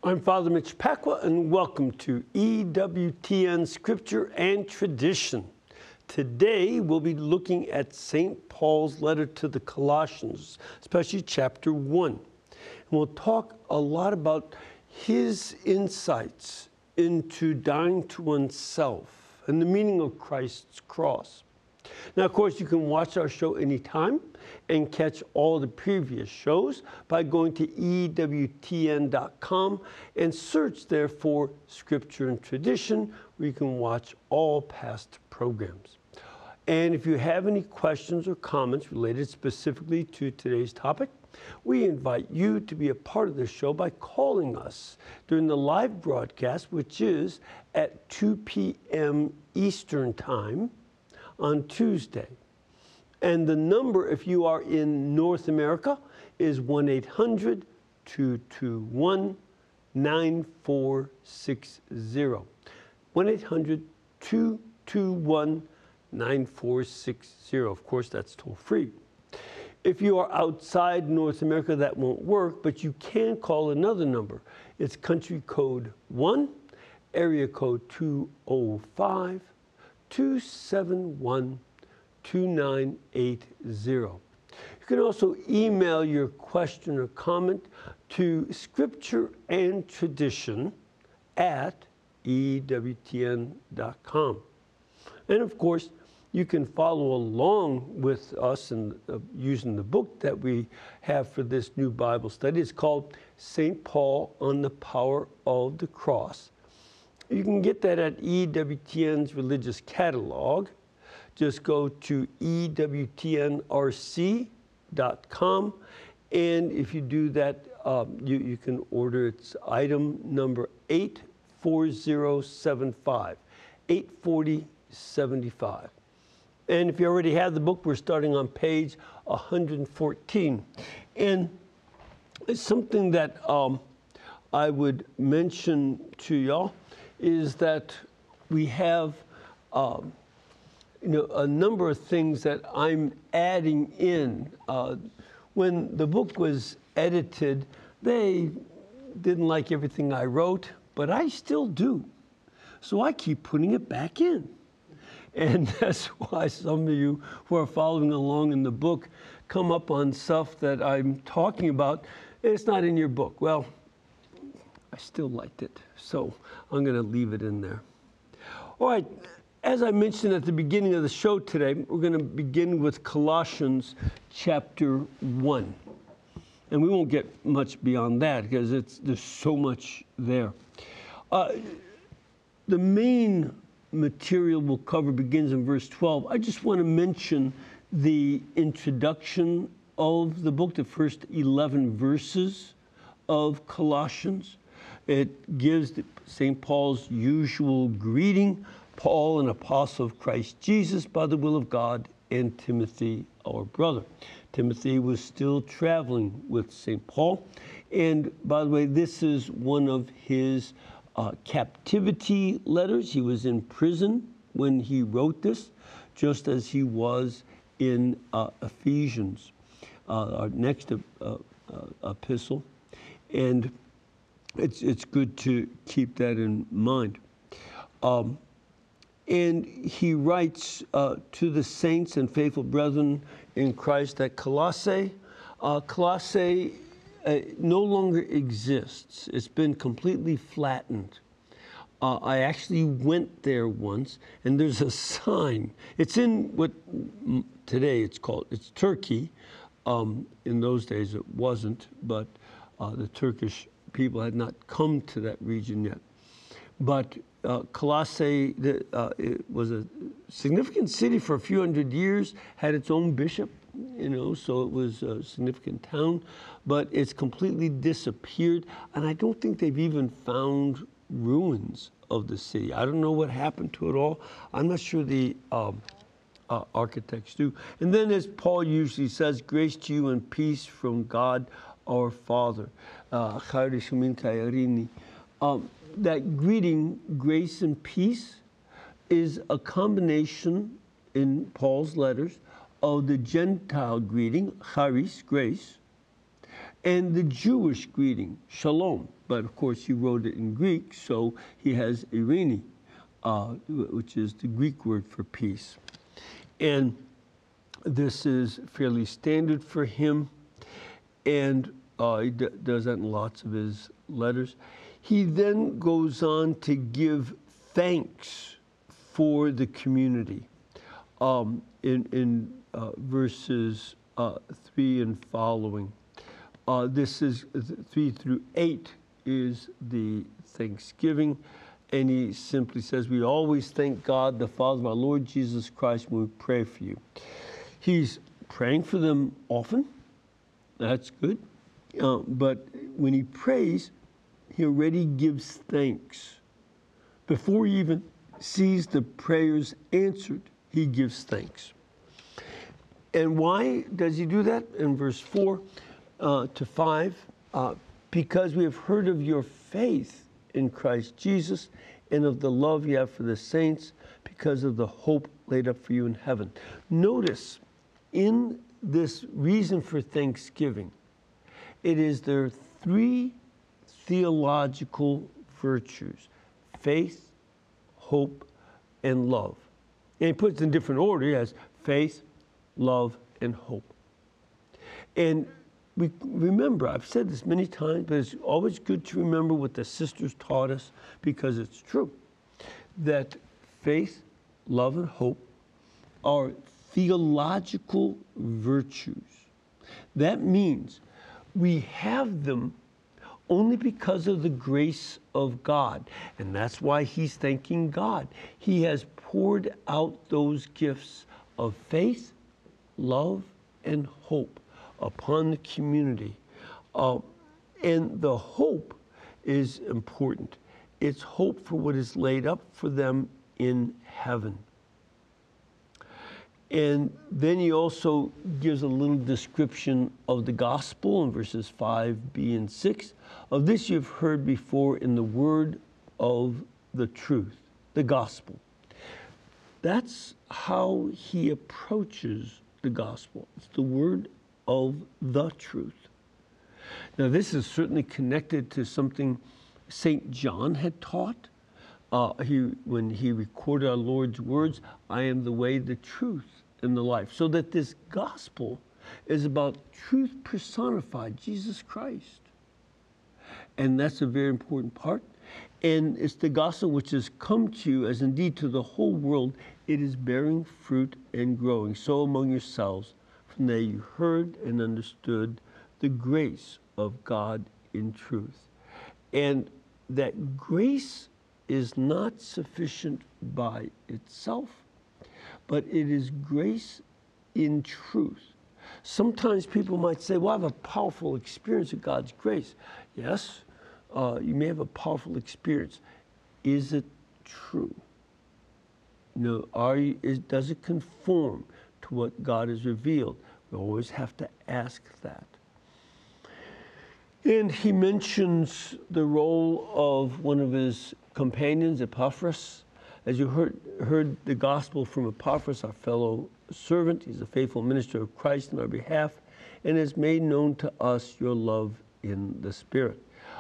I'm Father Mitch Pacwa, and welcome to EWTN Scripture and Tradition. Today, we'll be looking at St. Paul's letter to the Colossians, especially chapter 1. And we'll talk a lot about his insights into dying to oneself and the meaning of Christ's cross. Now, of course, you can watch our show anytime and catch all the previous shows by going to EWTN.com and search there for Scripture and Tradition, where you can watch all past programs. And if you have any questions or comments related specifically to today's topic, we invite you to be a part of the show by calling us during the live broadcast, which is at 2 p.m. Eastern Time on Tuesday. And the number, if you are in North America, is 1-800-221-9460. 1-800-221-9460. Of course, that's toll free. If you are outside North America, that won't work, but you can call another number. It's country code 1, area code 205-271-2980. You can also email your question or comment to scriptureandtradition@ewtn.com. And of course, you can follow along with us in using the book that we have for this new Bible study. It's called St. Paul on the Power of the Cross. You can get that at EWTN's Religious Catalog. Just go to EWTNRC.com, and if you do that, you can order its item number 84075, 84075. And if you already have the book, we're starting on page 114. And it's something that I would mention to y'all is that we have a number of things that I'm adding in. When the book was edited, they didn't like everything I wrote, but I still do. So I keep putting it back in. And that's why some of you who are following along in the book come up on stuff that I'm talking about. It's not in your book. Well, I still liked it, so I'm going to leave it in there. All right, as I mentioned at the beginning of the show today, we're going to begin with Colossians chapter 1. And we won't get much beyond that because there's so much there. The main material we'll cover begins in verse 12. I just want to mention the introduction of the book, the first 11 verses of Colossians. It gives St. Paul's usual greeting, Paul, an apostle of Christ Jesus by the will of God, and Timothy, our brother. Timothy was still traveling with St. Paul. And by the way, this is one of his captivity letters. He was in prison when he wrote this, just as he was in Ephesians, our next epistle. And it's good to keep that in mind. And he writes to the saints and faithful brethren in Christ at Colossae. Colossae no longer exists. It's been completely flattened. I actually went there once, and there's a sign. It's in what today it's Turkey. In those days it wasn't, but the Turkish people had not come to that region yet. But Colossae it was a significant city for a few hundred years, had its own bishop, so it was a significant town, but it's completely disappeared, and I don't think they've even found ruins of the city. I don't know what happened to it all. I'm not sure the architects do. And then, as Paul usually says, grace to you and peace from God our Father. That greeting, grace and peace, is a combination in Paul's letters of the Gentile greeting, charis, grace, and the Jewish greeting, shalom. But of course, he wrote it in Greek, so he has eirene, which is the Greek word for peace. And this is fairly standard for him, and he does that in lots of his letters. He then goes on to give thanks for the community. In verses 3 and following. This is 3 through 8 is the thanksgiving, and he simply says, we always thank God, the Father of our Lord Jesus Christ, when we pray for you. He's praying for them often. That's good. But when he prays, he already gives thanks. Before he even sees the prayers answered, he gives thanks. And why does he do that? In verse 4 to 5, because we have heard of your faith in Christ Jesus and of the love you have for the saints because of the hope laid up for you in heaven. Notice, in this reason for thanksgiving, it is there are 3 theological virtues: faith, hope, and love. And he puts it in different order. He has faith, love, and hope. And we remember, I've said this many times, but it's always good to remember what the sisters taught us, because it's true, that faith, love, and hope are theological virtues. That means we have them only because of the grace of God. And that's why he's thanking God. He has poured out those gifts of faith, love, and hope upon the community. And the hope is important. It's hope for what is laid up for them in heaven. And then he also gives a little description of the gospel in verses 5b and 6. Of this you've heard before in the word of the truth, the gospel. That's how he approaches the gospel. It's the word of the truth. Now, this is certainly connected to something St. John had taught. When he recorded our Lord's words, I am the way, the truth, and the life. So that this gospel is about truth personified, Jesus Christ. And that's a very important part. And it's the gospel which has come to you, as indeed to the whole world, it is bearing fruit and growing. So among yourselves, from there you heard and understood the grace of God in truth. And that grace is not sufficient by itself, but it is grace in truth. Sometimes people might say, well, I have a powerful experience of God's grace. Yes, you may have a powerful experience. Is it true? No, does it conform to what God has revealed? We always have to ask that. And he mentions the role of one of his companions, Epaphras. As you heard the gospel from Epaphras, our fellow servant, he's a faithful minister of Christ on our behalf, and has made known to us your love in the Spirit.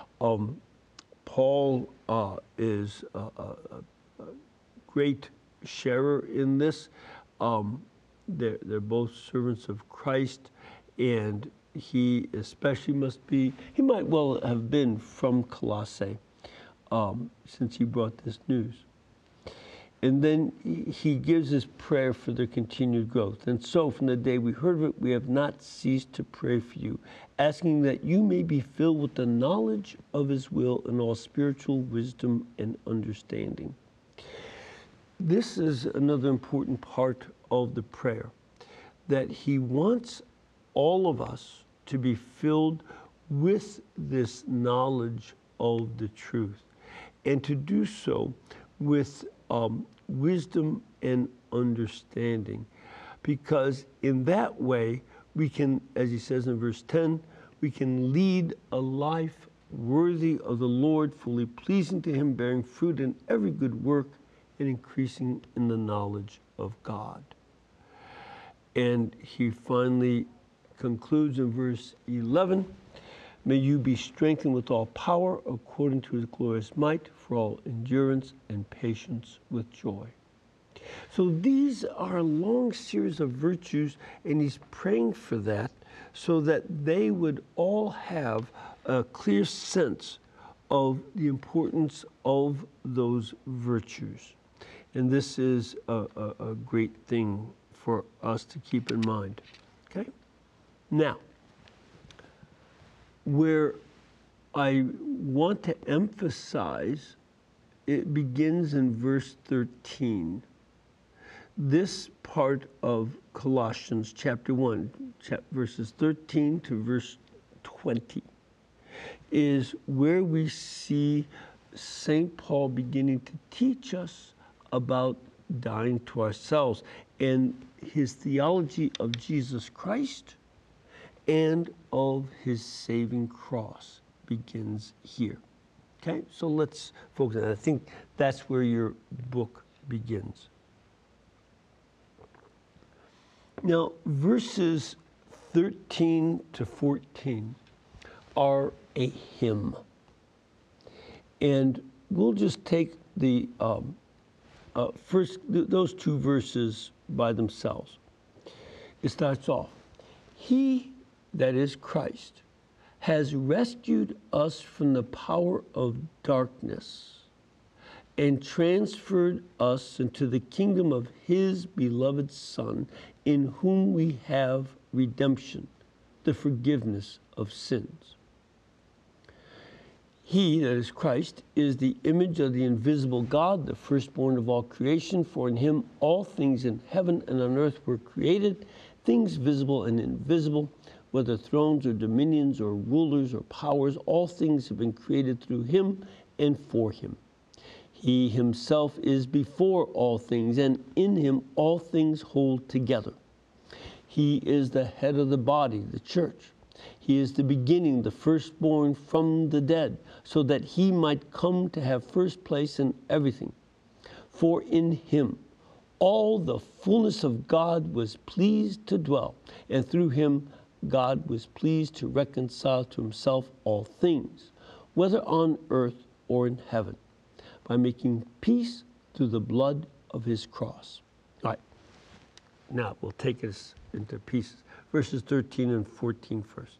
Paul is a great sharer in this. They're both servants of Christ, and he especially he might well have been from Colossae, since he brought this news. And then he gives his prayer for their continued growth. And so from the day we heard of it, we have not ceased to pray for you, asking that you may be filled with the knowledge of his will and all spiritual wisdom and understanding. This is another important part of the prayer, that he wants all of us to be filled with this knowledge of the truth, and to do so with wisdom and understanding, because in that way we can, as he says in verse 10, we can lead a life worthy of the Lord, fully pleasing to him, bearing fruit in every good work and increasing in the knowledge of God. And he finally concludes in verse 11 May you be strengthened with all power according to his glorious might for all endurance and patience with joy. So these are a long series of virtues, and he's praying for that so that they would all have a clear sense of the importance of those virtues. And this is a great thing for us to keep in mind. Okay? Now, where I want to emphasize, it begins in verse 13. This part of Colossians chapter 1, verses 13 to verse 20, is where we see St. Paul beginning to teach us about dying to ourselves and his theology of Jesus Christ and of his saving cross begins here. Okay, so let's focus on that. I think that's where your book begins. Now, verses 13 to 14 are a hymn. And we'll just take the first, those two verses by themselves. It starts off, he, that is Christ, has rescued us from the power of darkness and transferred us into the kingdom of his beloved Son, in whom we have redemption, the forgiveness of sins. He, that is Christ, is the image of the invisible God, the firstborn of all creation, for in him all things in heaven and on earth were created, things visible and invisible, whether thrones or dominions or rulers or powers, all things have been created through him and for him. He himself is before all things, and in him all things hold together. He is the head of the body, the church. He is the beginning, the firstborn from the dead, so that he might come to have first place in everything. For in him all the fullness of God was pleased to dwell, and through him God was pleased to reconcile to himself all things, whether on earth or in heaven, by making peace through the blood of his cross. All right, now we'll take us into pieces. Verses 13 and 14 first.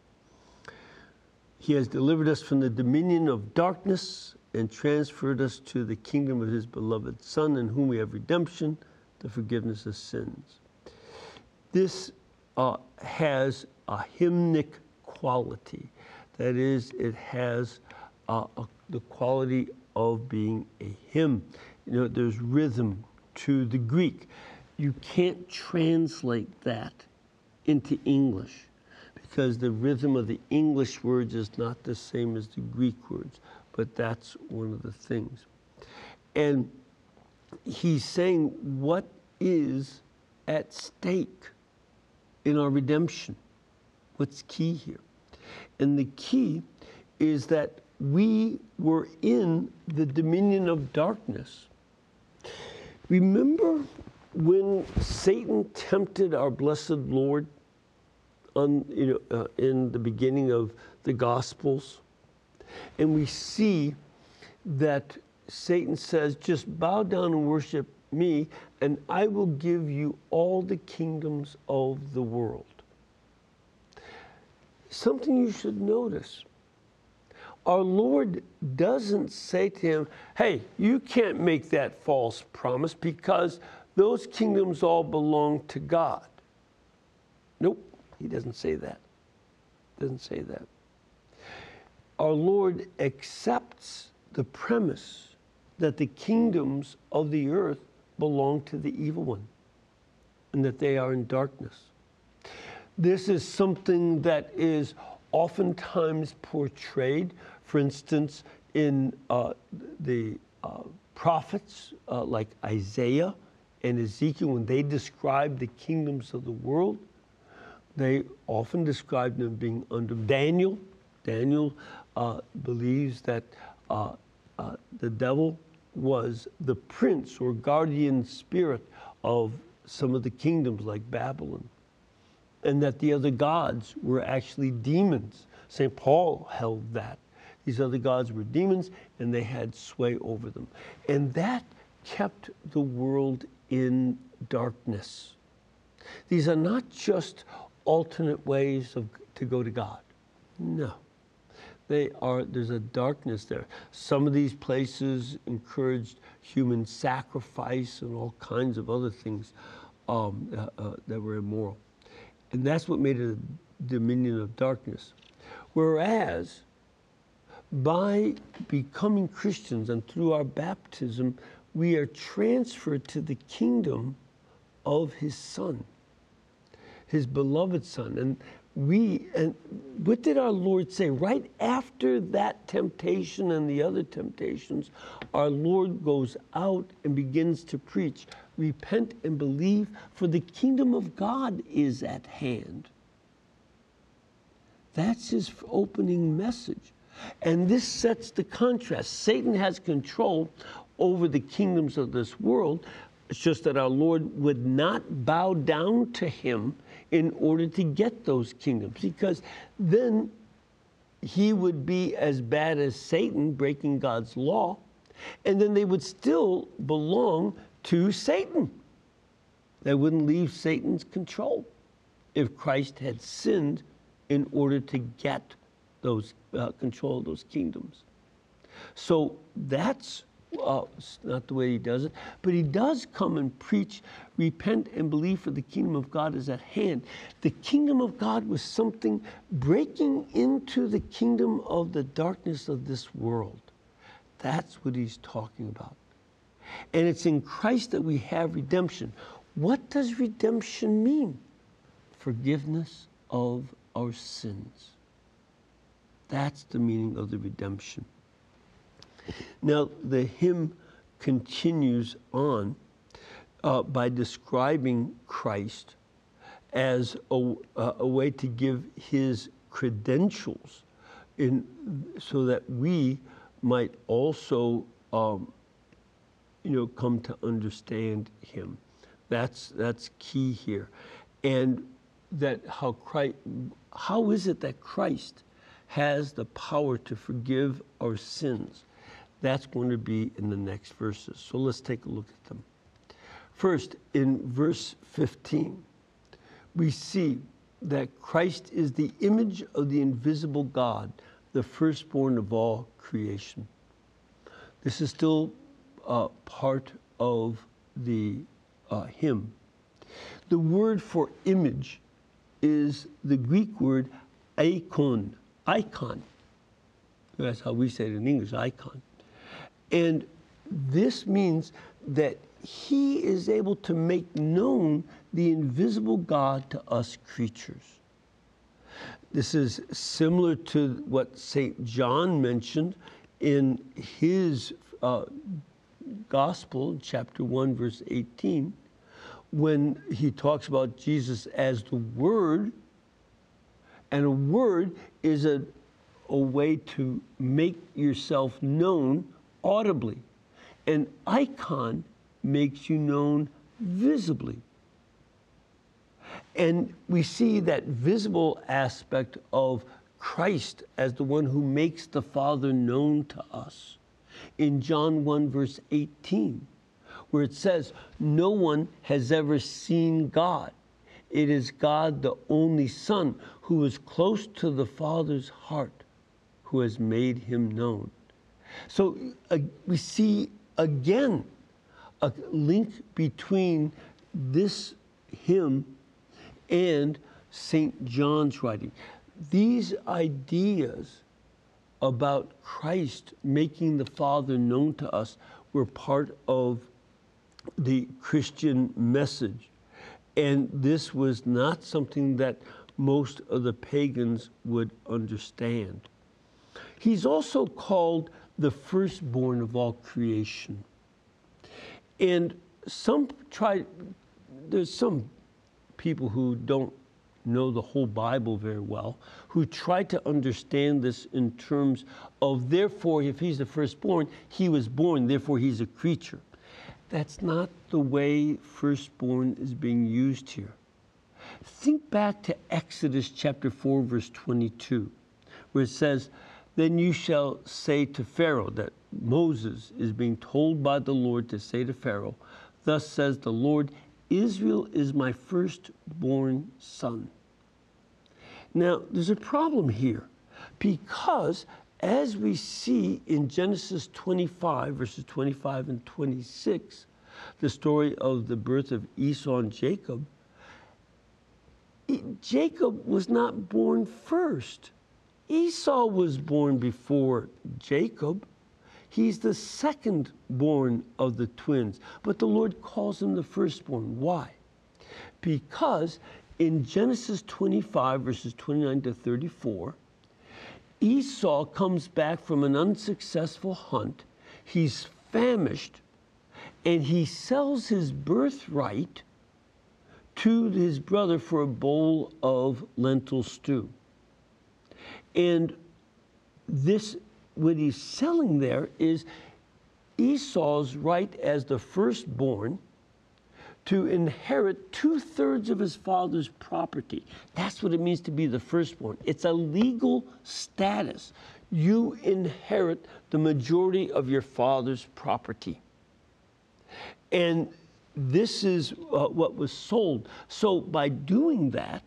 He has delivered us from the dominion of darkness and transferred us to the kingdom of his beloved Son, in whom we have redemption, the forgiveness of sins. This has a hymnic quality. That is, it has the quality of being a hymn. You know, there's rhythm to the Greek. You can't translate that into English because the rhythm of the English words is not the same as the Greek words, but that's one of the things. And he's saying what is at stake in our redemption. What's key here? And the key is that we were in the dominion of darkness. Remember when Satan tempted our blessed Lord in the beginning of the Gospels? And we see that Satan says, just bow down and worship me, and I will give you all the kingdoms of the world. Something you should notice. Our Lord doesn't say to him, hey, you can't make that false promise because those kingdoms all belong to God. Nope, he doesn't say that. Doesn't say that. Our Lord accepts the premise that the kingdoms of the earth belong to the evil one and that they are in darkness. This is something that is oftentimes portrayed, for instance, in the prophets like Isaiah and Ezekiel. When they describe the kingdoms of the world, they often describe them being under Daniel. Daniel believes that the devil was the prince or guardian spirit of some of the kingdoms like Babylon, and that the other gods were actually demons. St. Paul held that. These other gods were demons, and they had sway over them. And that kept the world in darkness. These are not just alternate ways to go to God. No. There's a darkness there. Some of these places encouraged human sacrifice and all kinds of other things that were immoral. And that's what made it a dominion of darkness. Whereas, by becoming Christians and through our baptism, we are transferred to the kingdom of his Son, his beloved Son. And what did our Lord say? Right after that temptation and the other temptations, our Lord goes out and begins to preach, repent and believe, for the kingdom of God is at hand. That's his opening message. And this sets the contrast. Satan has control over the kingdoms of this world. It's just that our Lord would not bow down to him in order to get those kingdoms, because then he would be as bad as Satan, breaking God's law, and then they would still belong to Satan. They wouldn't leave Satan's control if Christ had sinned in order to get those control of those kingdoms. So that's not the way he does it, but he does come and preach, repent and believe, for the kingdom of God is at hand. The kingdom of God was something breaking into the kingdom of the darkness of this world. That's what he's talking about. And it's in Christ that we have redemption. What does redemption mean? Forgiveness of our sins. That's the meaning of the redemption. Now, the hymn continues on by describing Christ as a way to give his credentials so that we might also come to understand him. That's key here. And that how is it that Christ has the power to forgive our sins? That's going to be in the next verses. So let's take a look at them. First, in verse 15, we see that Christ is the image of the invisible God, the firstborn of all creation. This is still part of the hymn. The word for image is the Greek word icon. That's how we say it in English, icon. And this means that he is able to make known the invisible God to us creatures. This is similar to what St. John mentioned in his Gospel, chapter 1, verse 18, when he talks about Jesus as the Word. And a word is a way to make yourself known audibly. An icon makes you known visibly. And we see that visible aspect of Christ as the one who makes the Father known to us in John 1, verse 18, where it says, "No one has ever seen God. It is God, the only Son, who is close to the Father's heart, who has made him known." So we see again a link between this hymn and St. John's writing. These ideas about Christ making the Father known to us were part of the Christian message. And this was not something that most of the pagans would understand. He's also called the firstborn of all creation. And there's some people who don't know the whole Bible very well, who try to understand this in terms of, therefore, if he's the firstborn, he was born, therefore he's a creature. That's not the way firstborn is being used here. Think back to Exodus chapter 4, verse 22, where it says, then you shall say to Pharaoh, that Moses is being told by the Lord to say to Pharaoh, thus says the Lord, Israel is my firstborn son. Now, there's a problem here, because as we see in Genesis 25, verses 25 and 26, the story of the birth of Esau and Jacob, Jacob was not born first. Esau was born before Jacob. He's the second born of the twins, but the Lord calls him the firstborn. Why? Because in Genesis 25, verses 29 to 34, Esau comes back from an unsuccessful hunt. He's famished, and he sells his birthright to his brother for a bowl of lentil stew. And this, what he's selling there is Esau's right as the firstborn to inherit 2/3 of his father's property. That's what it means to be the firstborn. It's a legal status. You inherit the majority of your father's property. And this is what was sold. So by doing that,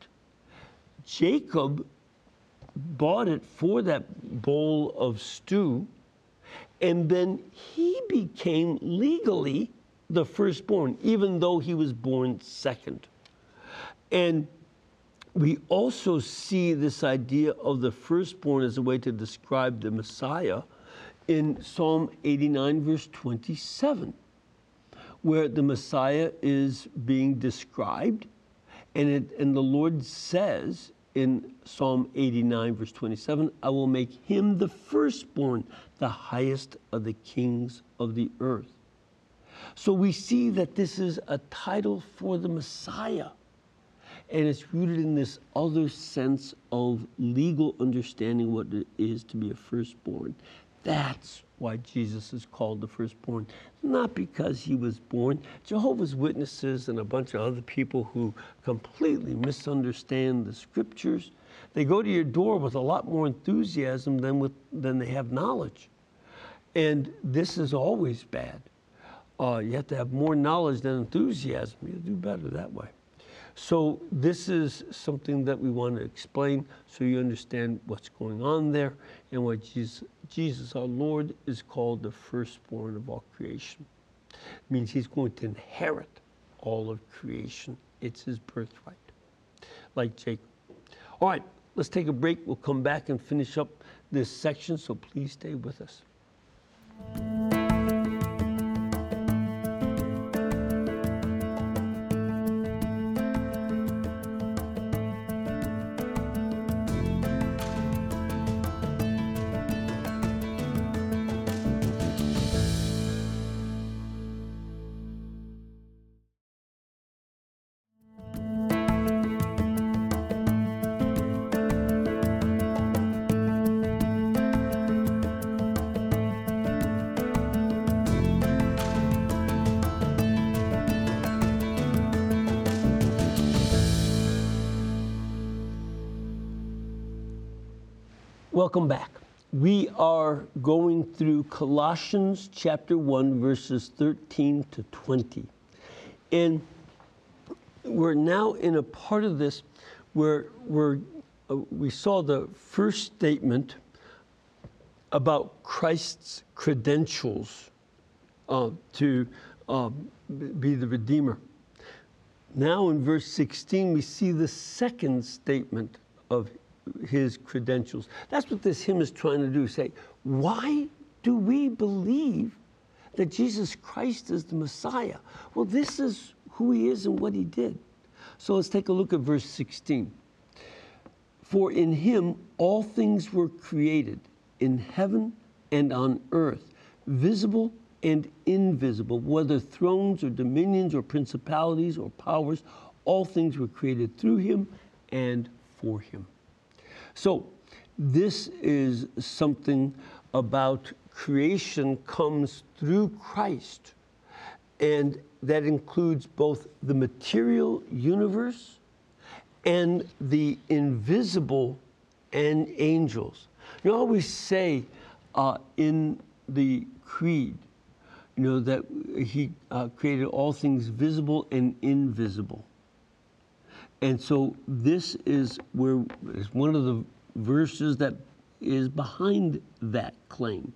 Jacob bought it for that bowl of stew, and then he became legally the firstborn, even though he was born second. And we also see this idea of the firstborn as a way to describe the Messiah in Psalm 89, verse 27, where the Messiah is being described, and the Lord says in Psalm 89, verse 27, I will make him the firstborn, the highest of the kings of the earth. So we see that this is a title for the Messiah, and it's rooted in this other sense of legal understanding what it is to be a firstborn. That's why Jesus is called the firstborn, not because he was born. Jehovah's Witnesses and a bunch of other people who completely misunderstand the scriptures, they go to your door with a lot more enthusiasm than they have knowledge. And this is always bad. You have to have more knowledge than enthusiasm. You'll do better that way. So this is something that we want to explain so you understand what's going on there and why Jesus, our Lord, is called the firstborn of all creation. It means he's going to inherit all of creation. It's his birthright, like Jacob. All right, let's take a break. We'll come back and finish up this section, so please stay with us. Welcome back. We are going through Colossians chapter 1, verses 13 to 20. And we're now in a part of this where we saw the first statement about Christ's credentials to be the Redeemer. Now in verse 16, we see the second statement of his credentials. That's what this hymn is trying to do, say, why do we believe that Jesus Christ is the Messiah? Well, this is who he is and what he did. So let's take a look at verse 16. For in him all things were created, in heaven and on earth, visible and invisible, whether thrones or dominions or principalities or powers, all things were created through him and for him. So this is something about creation comes through Christ, and that includes both the material universe and the invisible and angels. You know, we say in the creed, you know, that he created all things visible and invisible. And so this is one of the verses that is behind that claim.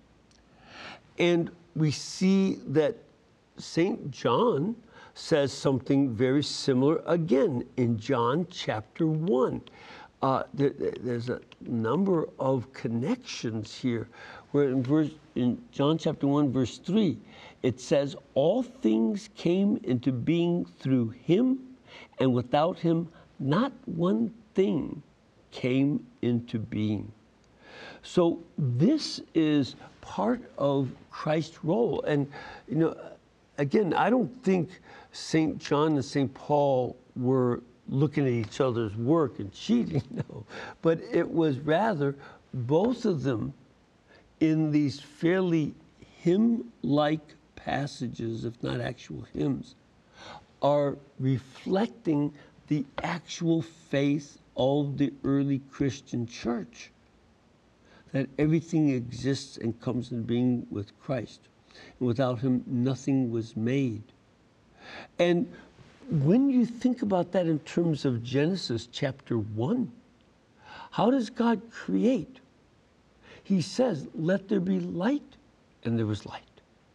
And we see that St. John says something very similar again in John chapter 1. There's a number of connections here where in John chapter 1, verse 3, it says, all things came into being through him, and without him, not one thing came into being. So this is part of Christ's role. And, you know, again, I don't think St. John and St. Paul were looking at each other's work and cheating, no. But it was rather both of them in these fairly hymn-like passages, if not actual hymns, are reflecting the actual faith of the early Christian church, that everything exists and comes into being with Christ. And without him, nothing was made. And when you think about that in terms of Genesis chapter 1, how does God create? He says, let there be light, and there was light.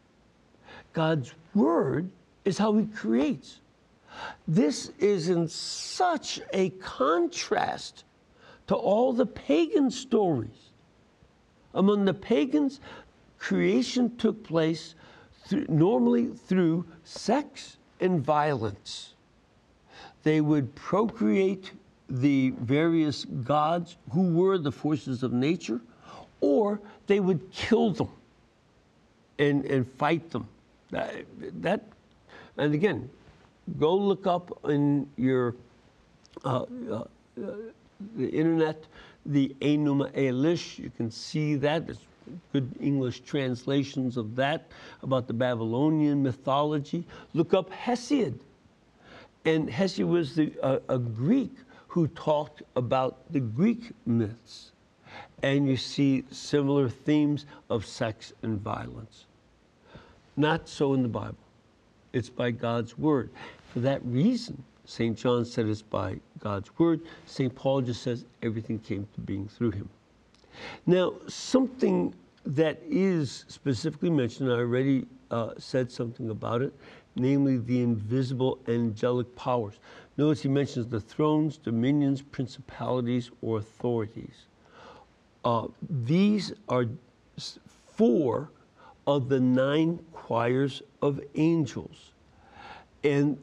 God's word is how he creates. This is in such a contrast to all the pagan stories. Among the pagans, creation took place normally through sex and violence. They would procreate the various gods who were the forces of nature, or they would kill them and fight them. And again, go look up in your the internet the Enuma Elish. You can see that. There's good English translations of that about the Babylonian mythology. Look up Hesiod. And Hesiod was a Greek who talked about the Greek myths. And you see similar themes of sex and violence. Not so in the Bible. It's by God's word. For that reason, St. John said it's by God's word. St. Paul just says everything came to being through him. Now, something that is specifically mentioned, I already said something about it, namely the invisible angelic powers. Notice he mentions the thrones, dominions, principalities, or authorities. These are 4 of the 9 choirs of angels. And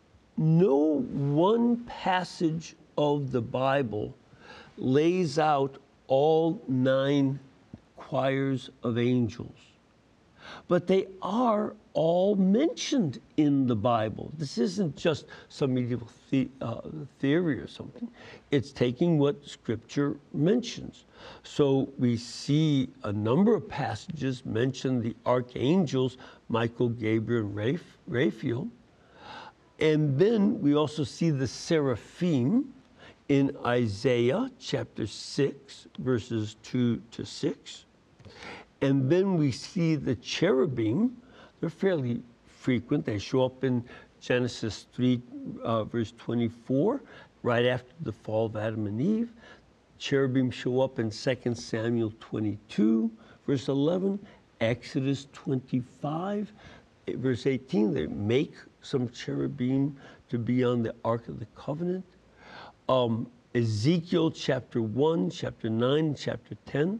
no one passage of the Bible lays out all 9 choirs of angels. But they are all mentioned in the Bible. This isn't just some medieval theory or something. It's taking what Scripture mentions. So we see a number of passages mention the archangels, Michael, Gabriel, and Raphael. And then we also see the seraphim in Isaiah chapter 6, verses 2 to 6. And then we see the cherubim. They're fairly frequent. They show up in Genesis 3, verse 24, right after the fall of Adam and Eve. Cherubim show up in 2 Samuel 22, verse 11, Exodus 25, verse 18. They make some cherubim to be on the Ark of the Covenant. Ezekiel chapter 1, chapter 9, chapter 10.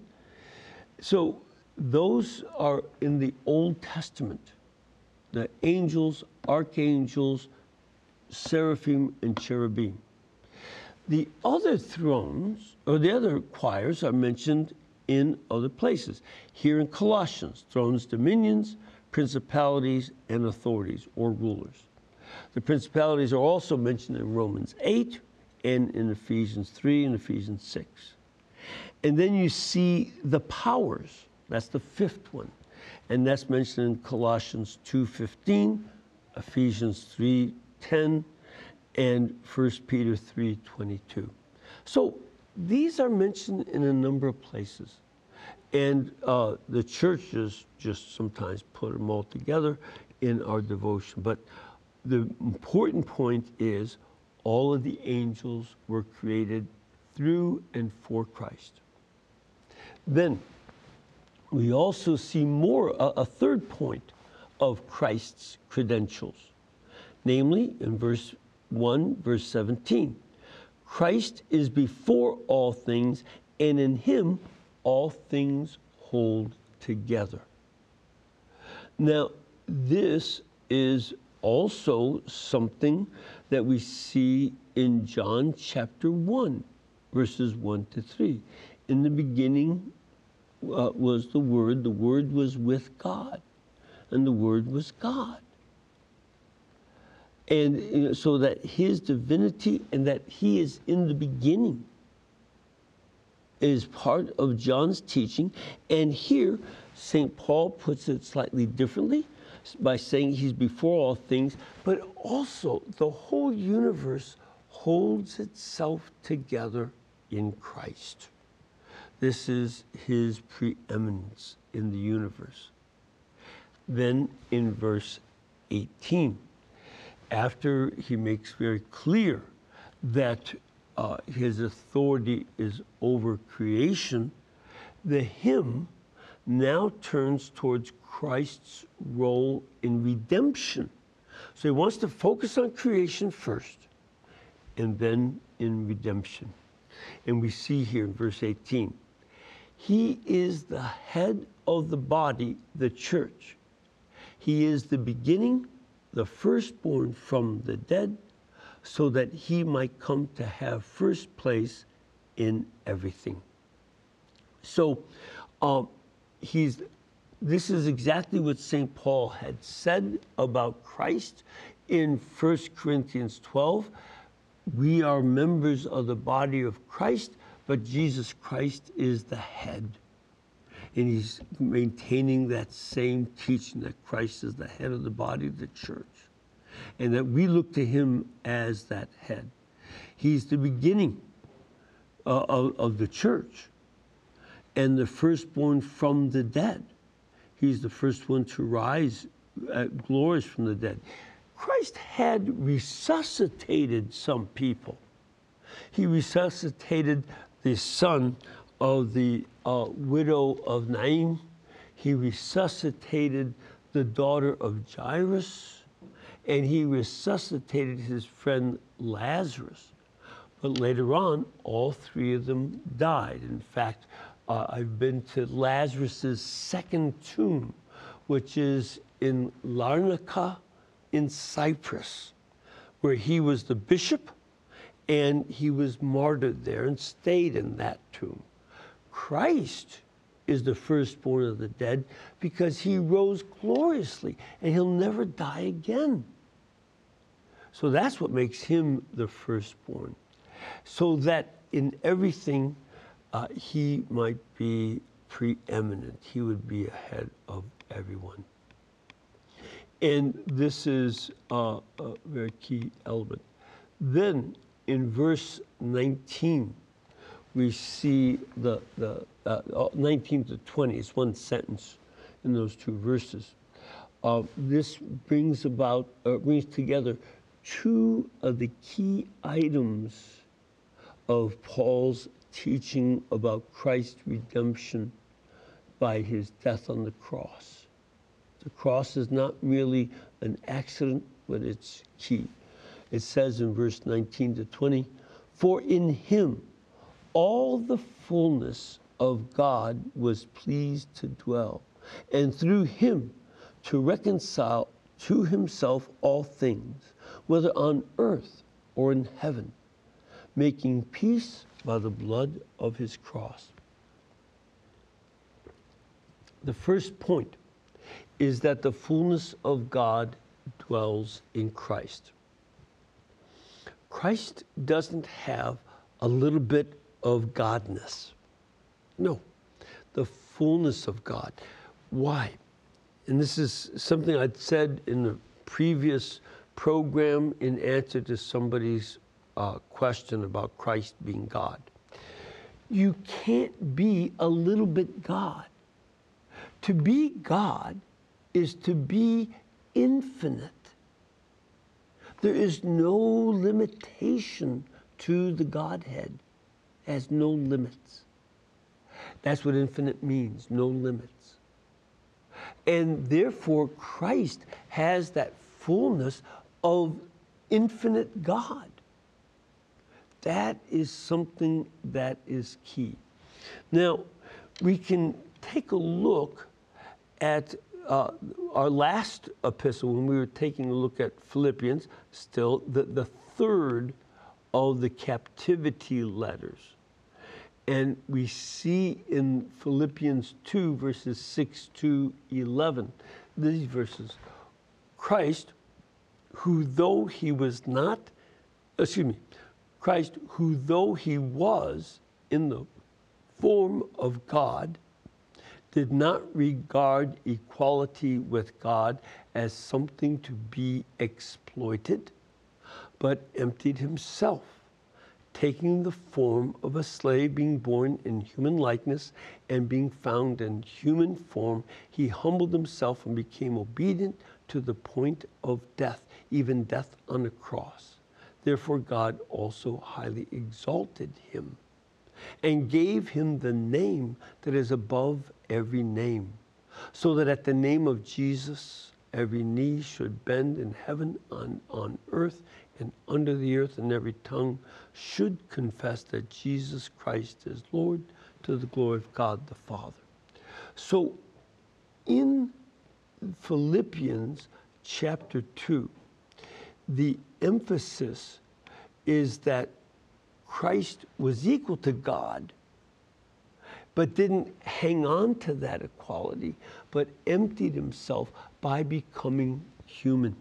So those are in the Old Testament. The angels, archangels, seraphim, and cherubim. The other thrones, or the other choirs, are mentioned in other places. Here in Colossians, thrones, dominions, principalities, and authorities, or rulers. The principalities are also mentioned in Romans 8 and in Ephesians 3 and Ephesians 6. And then you see the powers. That's the 5th one. And that's mentioned in Colossians 2:15, Ephesians 3:10, and 1 Peter 3:22. So these are mentioned in a number of places. And the churches just sometimes put them all together in our devotion. But the important point is all of the angels were created through and for Christ. Then we also see a third point of Christ's credentials, namely in verse 1, verse 17. Christ is before all things, and in him all things hold together. Now, this is also something that we see in John chapter 1, verses 1 to 3. In the beginning was the Word was with God, and the Word was God. And so that his divinity and that he is in the beginning is part of John's teaching. And here, St. Paul puts it slightly differently by saying he's before all things, but also the whole universe holds itself together in Christ. This is his preeminence in the universe. Then in verse 18, after he makes very clear that his authority is over creation, the hymn now turns towards Christ's role in redemption. So he wants to focus on creation first, and then in redemption. And we see here in verse 18, he is the head of the body, the church. He is the beginning, the firstborn from the dead, so that he might come to have first place in everything. So this is exactly what St. Paul had said about Christ in 1 Corinthians 12. We are members of the body of Christ, but Jesus Christ is the head. And he's maintaining that same teaching that Christ is the head of the body of the church, and that we look to him as that head. He's the beginning of the church and the firstborn from the dead. He's the first one to rise glorious from the dead. Christ had resuscitated some people. He resuscitated the son of the widow of Nain. He resuscitated the daughter of Jairus, and he resuscitated his friend Lazarus. But later on, all three of them died. In fact, I've been to Lazarus's second tomb, which is in Larnaca in Cyprus, where he was the bishop, and he was martyred there and stayed in that tomb. Christ is the firstborn of the dead because he rose gloriously, and he'll never die again. So that's what makes him the firstborn, so that in everything he might be preeminent. He would be ahead of everyone. And this is a very key element. Then in verse 19, we see the 19 to 20. It's one sentence in those two verses. This brings together two of the key items of Paul's teaching about Christ's redemption by his death on the cross. The cross is not merely an accident, but it's key. It says in verse 19 to 20, "For in him all the fullness of God was pleased to dwell, and through him to reconcile to himself all things, whether on earth or in heaven, making peace by the blood of his cross." The first point is that the fullness of God dwells in Christ. Christ doesn't have a little bit of Godness. No, the fullness of God. Why? And this is something I'd said in the previous program in answer to somebody's question about Christ being God. you can't be a little bit God. To be God is to be infinite. There is no limitation to the Godhead. It has no limits. That's what infinite means, no limits. And therefore, Christ has that fullness of infinite God. That is something that is key. Now, we can take a look at our last epistle when we were taking a look at Philippians, still the third of the captivity letters. And we see in Philippians 2, verses 6 to 11, these verses, Christ, who though he was in the form of God, did not regard equality with God as something to be exploited, but emptied himself, taking the form of a slave, being born in human likeness, and being found in human form, he humbled himself and became obedient to the point of death, even death on a cross. Therefore God also highly exalted him and gave him the name that is above every name, so that at the name of Jesus every knee should bend in heaven, on earth, and under the earth, and every tongue should confess that Jesus Christ is Lord, to the glory of God the Father. So in Philippians chapter 2, the emphasis is that Christ was equal to God, but didn't hang on to that equality, but emptied himself by becoming human.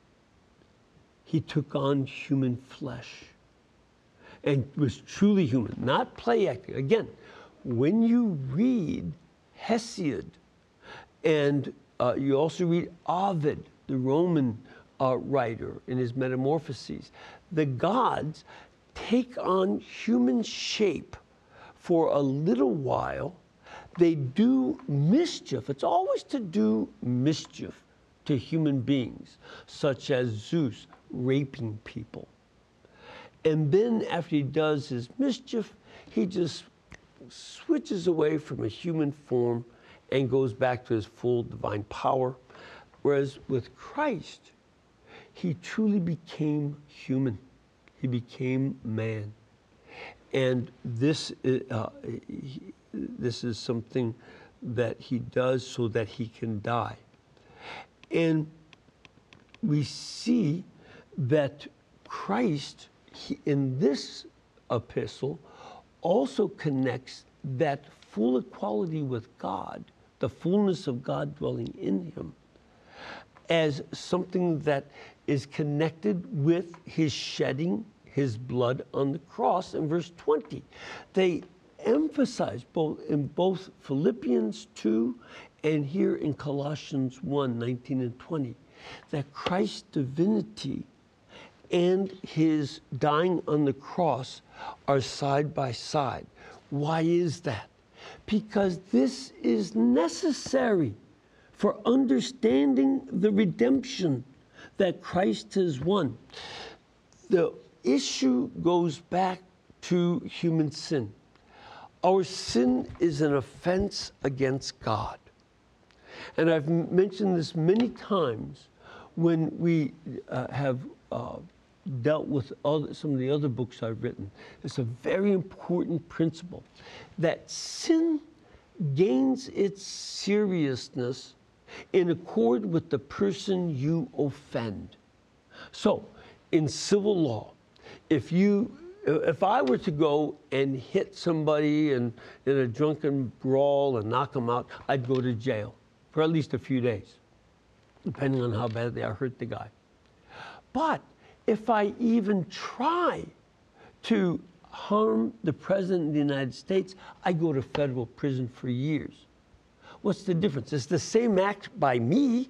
He took on human flesh and was truly human, not play acting. Again, when you read Hesiod, and you also read Ovid, the Roman writer, in his Metamorphoses, the gods take on human shape for a little while. They do mischief. It's always to do mischief to human beings, such as Zeus raping people. And then after he does his mischief, he just switches away from a human form and goes back to his full divine power. Whereas with Christ, he truly became human. He became man. And this is something that he does so that he can die. And we see that Christ, in this epistle, also connects that full equality with God, the fullness of God dwelling in him, as something that is connected with his shedding his blood on the cross in verse 20. They emphasize in both Philippians 2 and here in Colossians 1, 19 and 20, that Christ's divinity and his dying on the cross are side by side. Why is that? Because this is necessary for understanding the redemption that Christ has won. The issue goes back to human sin. Our sin is an offense against God. And I've mentioned this many times when we have dealt with some of the other books I've written. It's a very important principle that sin gains its seriousness in accord with the person you offend. So, in civil law, if I were to go and hit somebody in a drunken brawl and knock them out, I'd go to jail for at least a few days, depending on how badly I hurt the guy. But if I even try to harm the President of the United States, I go to federal prison for years. What's the difference? It's the same act by me.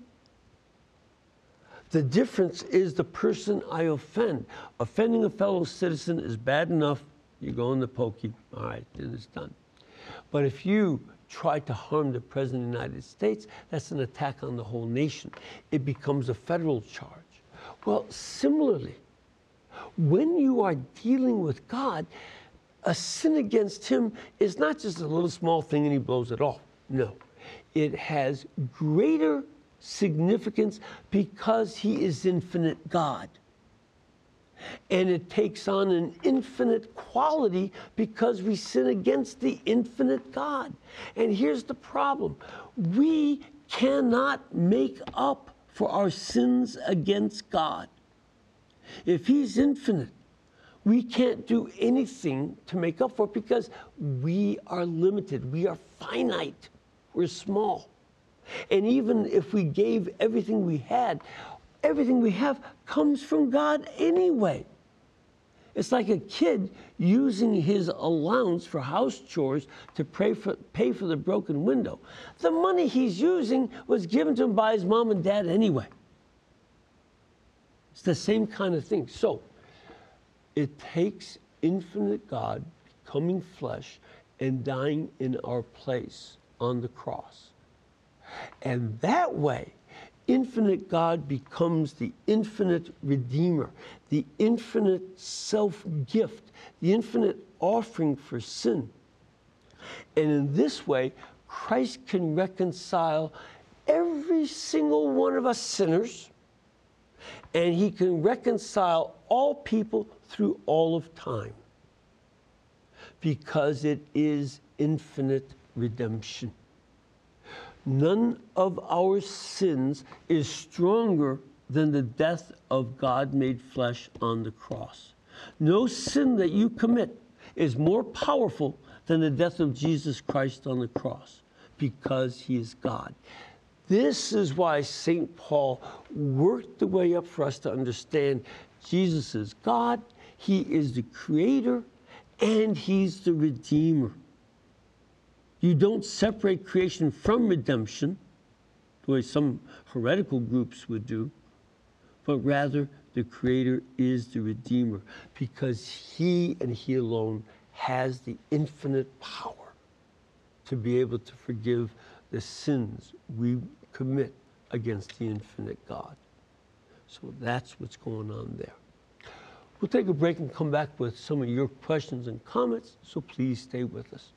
The difference is the person I offend. Offending a fellow citizen is bad enough You go in the pokey, all right, then it's done. But if you try to harm the President of the United States, that's an attack on the whole nation. It becomes a federal charge. Well, similarly, when you are dealing with God, a sin against him is not just a little small thing and he blows it off. No, it has greater significance because he is infinite God. And it takes on an infinite quality because we sin against the infinite God. And here's the problem. We cannot make up for our sins against God. If he's infinite, we can't do anything to make up for it because we are limited. We are finite. We're small. And even if we gave everything we had, everything we have comes from God anyway. It's like a kid using his allowance for house chores to pay for the broken window. The money he's using was given to him by his mom and dad anyway. It's the same kind of thing. So it takes infinite God becoming flesh and dying in our place on the cross. And that way, infinite God becomes the infinite Redeemer, the infinite self-gift, the infinite offering for sin. And in this way, Christ can reconcile every single one of us sinners, and he can reconcile all people through all of time because it is infinite redemption. None of our sins is stronger than the death of God made flesh on the cross. No sin that you commit is more powerful than the death of Jesus Christ on the cross because he is God. This is why St. Paul worked the way up for us to understand Jesus is God, he is the creator, and he's the Redeemer. You don't separate creation from redemption, the way some heretical groups would do, but rather the Creator is the Redeemer because he and he alone has the infinite power to be able to forgive the sins we commit against the infinite God. So that's what's going on there. We'll take a break and come back with some of your questions and comments, so please stay with us.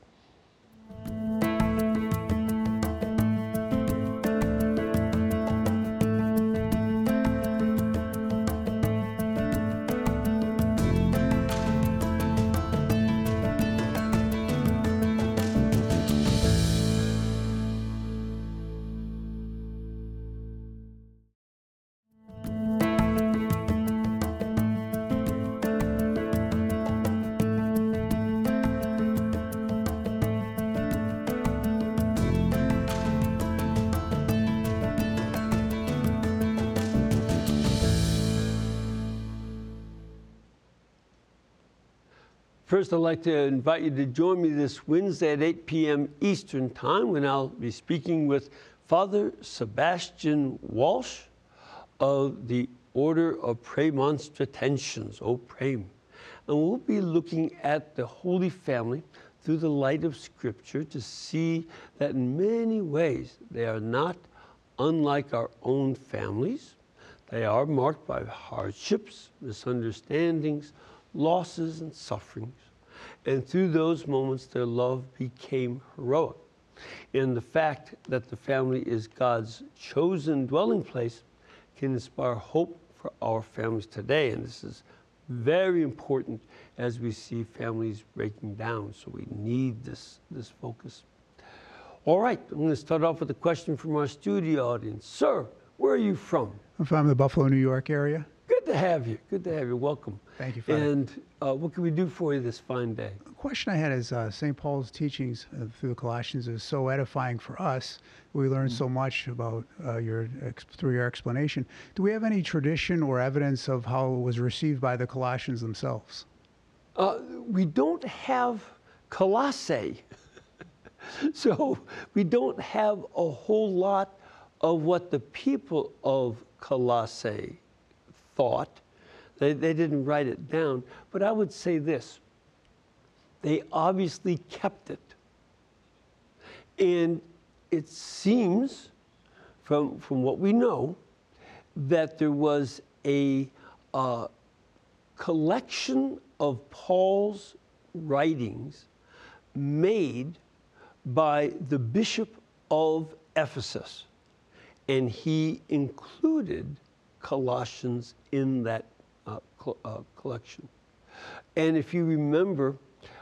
First, I'd like to invite you to join me this Wednesday at 8 p.m. Eastern Time when I'll be speaking with Father Sebastian Walsh of the Order of Premonstratensians, O Prem. And we'll be looking at the Holy Family through the light of Scripture to see that in many ways they are not unlike our own families. They are marked by hardships, misunderstandings, losses, and sufferings. And through those moments, their love became heroic. And the fact that the family is God's chosen dwelling place can inspire hope for our families today. And this is very important as we see families breaking down. So we need this focus. All right, I'm going to start off with a question from our studio audience. Sir, where are you from? I'm from the Buffalo, New York area. Good to have you. Good to have you. Welcome. Thank you, Father. And what can we do for you this fine day? The question I had is St. Paul's teachings through the Colossians is so edifying for us. We learn so much about through your explanation. Do we have any tradition or evidence of how it was received by the Colossians themselves? We don't have Colossae. So we don't have a whole lot of what the people of Colossae thought. They didn't write it down. But I would say this. they obviously kept it. And it seems, from what we know, that there was a collection of Paul's writings made by the bishop of Ephesus. And he included Colossians in that collection. And if you remember,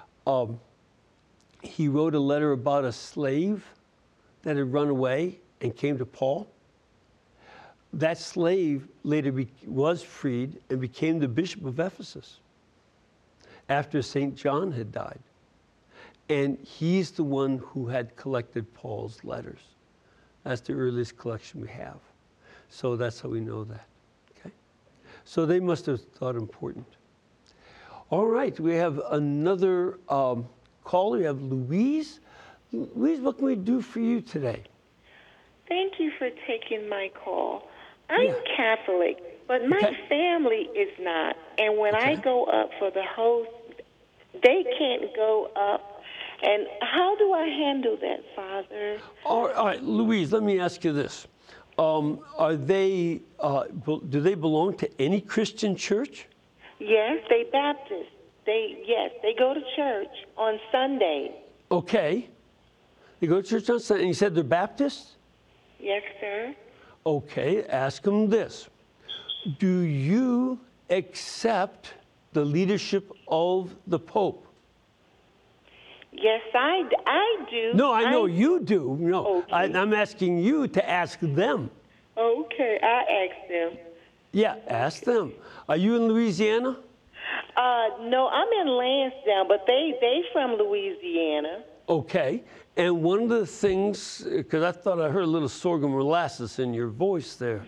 he wrote a letter about a slave that had run away and came to Paul. That slave later was freed and became the bishop of Ephesus after St. John had died. And he's the one who had collected Paul's letters. That's the earliest collection we have. So that's how we know that. Okay? So they must have thought important. All right, we have another caller. We have Louise. Louise, what can we do for you today? Thank you for taking my call. I'm Catholic, but my family is not. And when I go up for the host, they can't go up. And how do I handle that, Father? All right, Louise, let me ask you this. Are they, do they belong to any Christian church? Yes, they Baptist. They go to church on Sunday. Okay. They go to church on Sunday, and you said they're Baptist? Yes, sir. Okay, ask them this. Do you accept the leadership of the Pope? Yes, I do. No, I know you do. No, Okay. I'm asking you to ask them. Okay, I asked them. Yeah, ask them. Are you in Louisiana? No, I'm in Lansdowne, but they from Louisiana. Okay. And one of the things, because I thought I heard a little sorghum molasses in your voice there.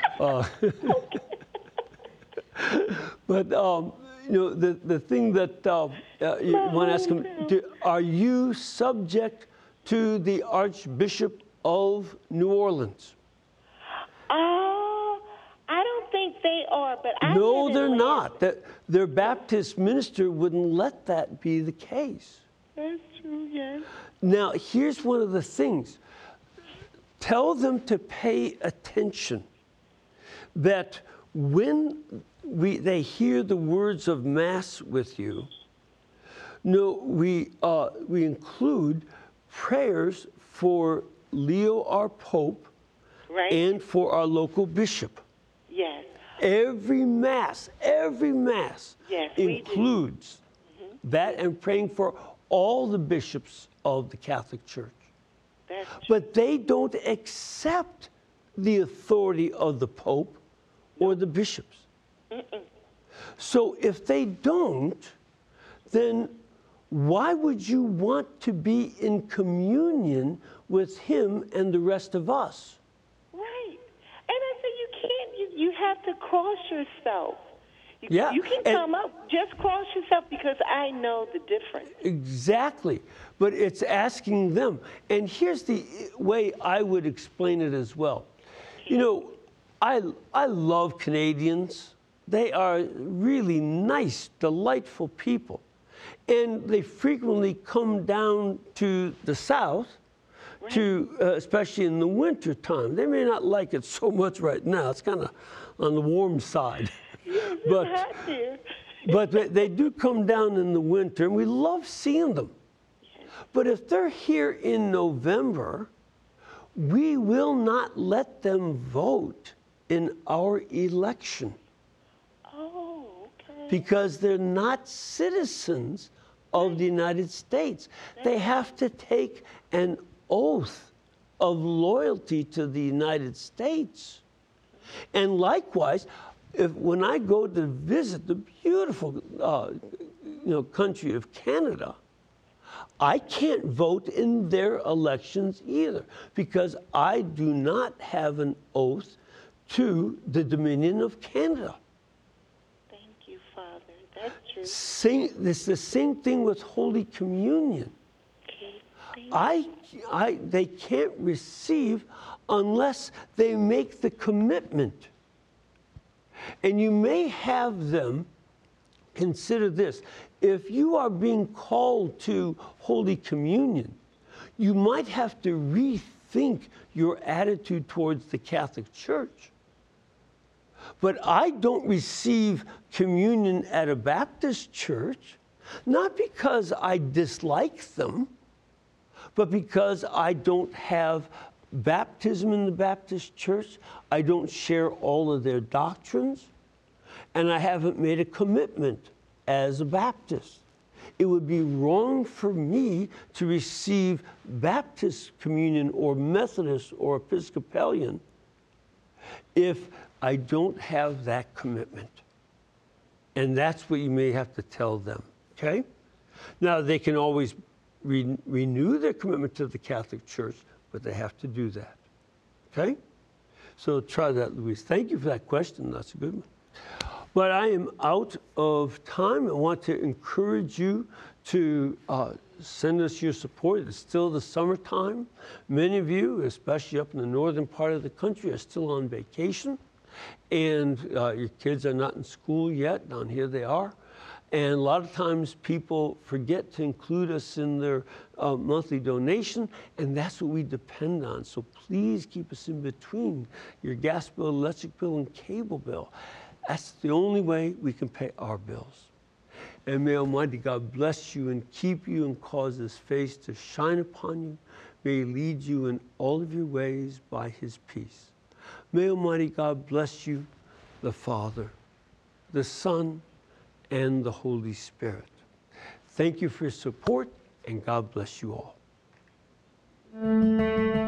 But, you know, the thing that you want to ask them, are you subject to the Archbishop of New Orleans? I don't think they are, but I No, live they're in not. Their Baptist minister wouldn't let that be the case. That's true, yes. Now, here's one of the things. Tell them to pay attention that when they hear the words of Mass with you, we include prayers for Leo, our Pope, Right? and for our local bishop. Yes. Every Mass Yes, we do. includes that, and praying for all the bishops of the Catholic Church. That's true. But they don't accept the authority of the Pope or the bishops. So if they don't, then why would you want to be in communion with him and the rest of us? Right. And I said, you can't, you have to cross yourself. Yeah, You can and- come up, just cross yourself because I know the difference. Exactly. But it's asking them. And here's the way I would explain it as well. You know, I love Canadians. They are really nice, delightful people. And they frequently come down to the South, especially in the winter time. They may not like it so much right now. It's kind of on the warm side. It's hot there. But they do come down in the winter, and we love seeing them. But if they're here in November, we will not let them vote in our election Oh, okay. because they're not citizens of the United States. They have to take an oath of loyalty to the United States. And likewise, when I go to visit the beautiful country of Canada, I can't vote in their elections either because I do not have an oath to the Dominion of Canada. Thank you, Father. That's true. It's the same thing with Holy Communion. Okay. They can't receive unless they make the commitment. And you may have them consider this. if you are being called to Holy Communion, you might have to rethink your attitude towards the Catholic Church. But I don't receive communion at a Baptist church, not because I dislike them, but because I don't have baptism in the Baptist church, I don't share all of their doctrines, and I haven't made a commitment as a Baptist. It would be wrong for me to receive Baptist communion or Methodist or Episcopalian if I don't have that commitment. And that's what you may have to tell them, okay? Now, they can always renew their commitment to the Catholic Church, but they have to do that, okay? So try that, Luis. Thank you for that question. That's a good one. But I am out of time. I want to encourage you to send us your support. It's still the summertime. Many of you, especially up in the northern part of the country, are still on vacation. And your kids are not in school yet. Down here they are. And a lot of times people forget to include us in their monthly donation, and that's what we depend on. So please keep us in between your gas bill, electric bill, and cable bill. That's the only way we can pay our bills. And may Almighty God bless you and keep you and cause His face to shine upon you. May He lead you in all of your ways by His peace. May Almighty God bless you, the Father, the Son, and the Holy Spirit. Thank you for your support, and God bless you all.